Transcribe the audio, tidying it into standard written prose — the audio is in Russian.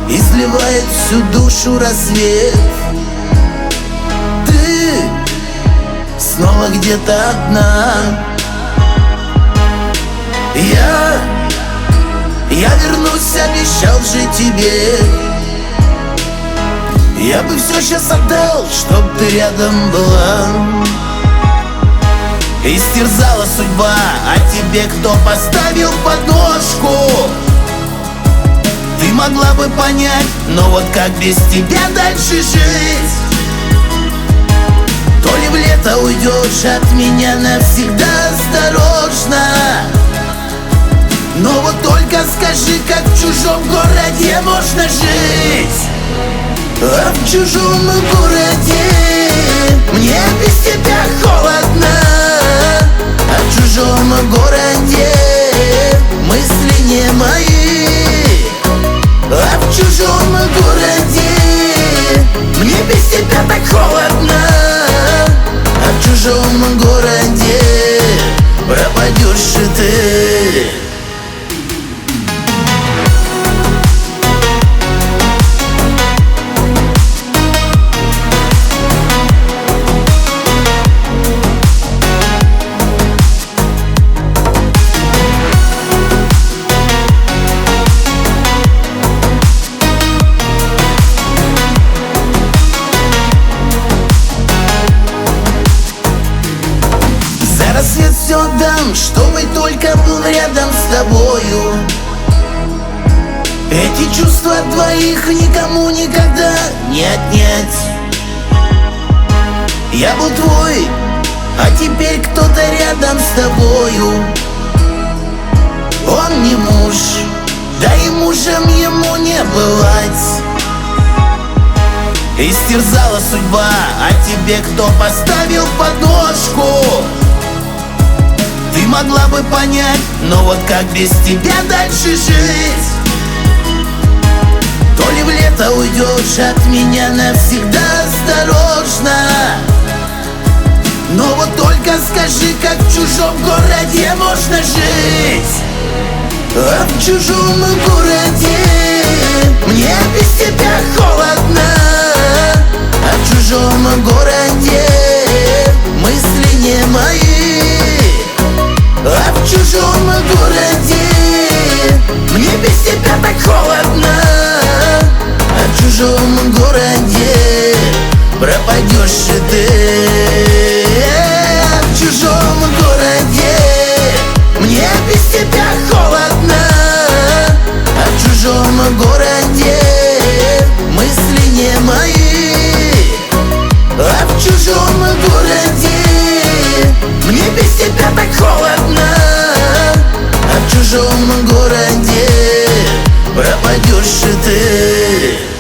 изливает всю душу рассвет. Ты снова где-то одна. Я вернусь, обещал же тебе. Я бы все сейчас отдал, чтоб ты рядом была. Истерзала судьба, а тебе кто поставил подножку? Ты могла бы понять, но вот как без тебя дальше жить? То ли в лето уйдешь от меня навсегда, осторожно. Но вот только скажи, как в чужом городе можно жить? А в чужом городе мне без тебя холодно. А в чужом городе мысли не мои. А в чужом городе мне без тебя так холодно. А в чужом городе пропадешь и ты. Рассвет все дам, чтобы только был рядом с тобою. Эти чувства твоих никому никогда не отнять. Я был твой, а теперь кто-то рядом с тобою. Он не муж, да и мужем ему не бывать. Истерзала судьба, а тебе кто поставил подножку? Ты могла бы понять, но вот как без тебя дальше жить? То ли в лето уйдешь от меня навсегда, осторожно. Но вот только скажи, как в чужом городе можно жить? А в чужом городе мне без тебя холодно. А в чужом городе мысли не мои. А в чужом городе мне без тебя так холодно. А в чужом городе пропадешь и ты. А в чужом городе мне без тебя холодно. А в чужом городе мысли не мои. А в чужом городе мне без тебя так холодно. А в чужом городе пропадешь и ты.